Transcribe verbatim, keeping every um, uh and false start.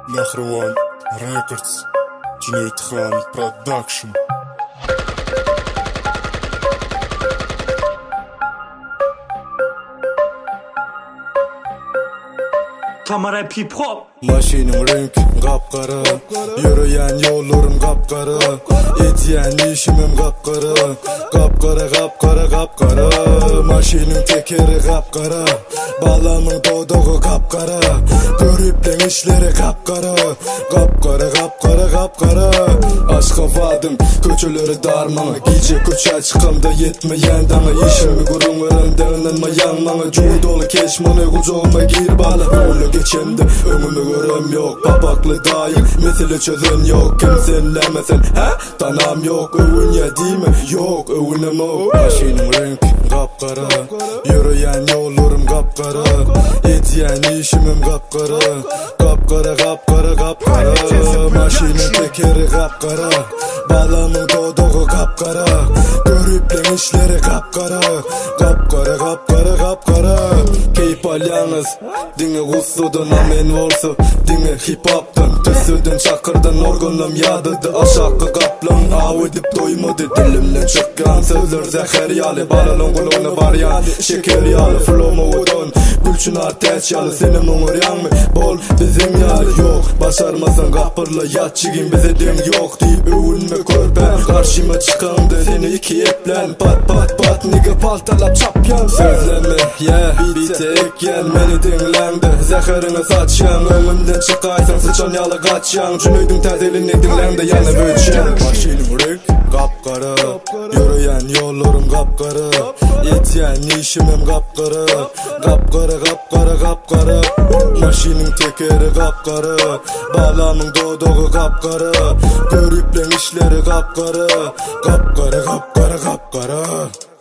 Nahrawan Records, Cüneyt Khan Production. Tamara hip hop. Maşinim renk kapkara, yürüyen yollarım kapkara, etiyen işimim kapkara, kapkara kapkara kapkara. Maşinim tekeri kapkara, bağlamın doduğu kapkara, görüplen işleri kapkara, kapkara kapkara kapkara. Aşka vadım köçülері darmana, gece köçe çıkımda yetmeyen dana, işimi kurun öğrendiğinanma yanmana, cuğu dolu keşmanı kucağıma gir bağla. Öyle geçemde önümü görem yok, papaklı dayım mesele çözün yok, kimsenlemesin he tanam yok, övün ya değil mi yok övünem o. Maşinim renk kapkara, yürüyen yollarım kapkara, etiyen işimim kapkara, kapkara kapkara kapkara. Maşinin tekeri kapkara, bağlamın doduğu kapkara, görüplen işleri kapkara, kapkara kapkara kapkara. Keyip al yalnız dine kusudan amen olsa, dine hip hop'tan tüsüden çakırdan organım yadıdı, aşağı kaplan av edip doymadı dilimden çıkan sözler zeheryalı, balalın kulağına varyan şekeryalı, flow'ma udon gülçün arteç yalı, senin umur yanmı bol bizim yalı yok, başarmasan kapırla yatçıgın bize den yok deyip övünme körpen, karşıma çıkandı seni iki eplen pat pat pat nigga paltalap çapyan sözleme yeah beat'e ekyen meni dinlendi zeherini saçyan, önümden çıkaysan sıçan yalı kaçyan, cüneydim təzelini dinlendi yanı böçyan. Maşinim renk kapkara, yürüyen yollarım kapkara, etiyen işimim kapkara, kapkara kapkara kapkara. Maşinin tekeri kapkara, bağlamın doduğu kapkara, görüplen işleri kapkara, kapkara kapkara kapkara.